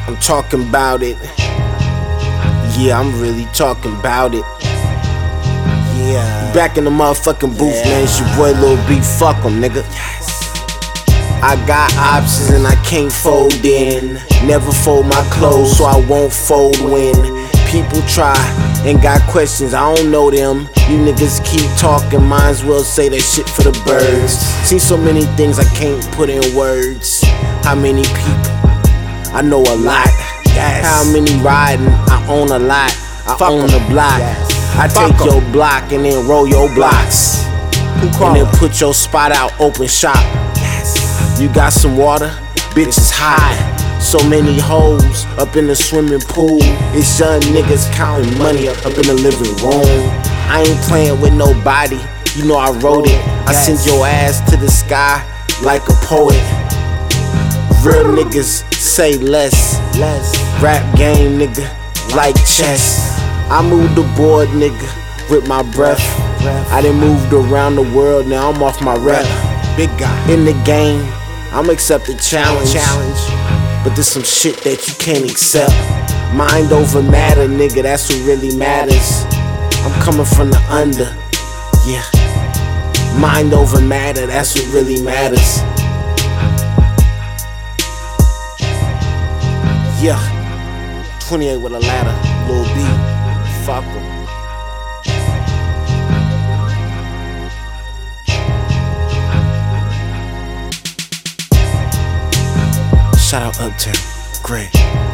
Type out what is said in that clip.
I'm talking about it. Yeah, I'm really talking about it. Yeah. Back in the motherfucking booth, Yeah. man. It's your boy Lil B. Fuck 'em, nigga. I got options and I can't fold in. Never fold my clothes, so I won't fold when people try and got questions. I don't know them. You niggas keep talking, might as well say that shit for the birds. Seen so many things I can't put in words. How many people? I know a lot. Yes. How many riding? I own a lot. I own the block. Yes. I take your block and then roll your blocks. And then put your spot out, open shop. You got some water? Bitch, it's hot. So many hoes up in the swimming pool. It's young niggas counting money up in the living room. I ain't playing with nobody, you know I wrote it. I send your ass to the sky like a poet. Real niggas say less. Rap game, nigga, like chess. I moved the board, nigga, with my breath. I done moved around the world, now I'm off my rep. Big guy. In the game, I'm accept the challenge. But there's some shit that you can't accept. Mind over matter, nigga, that's what really matters. I'm coming from the under, yeah. Mind over matter, that's what really matters. Yeah. 28 with a ladder, Lil B. Fuck 'em. Shout out Uptown, Greg.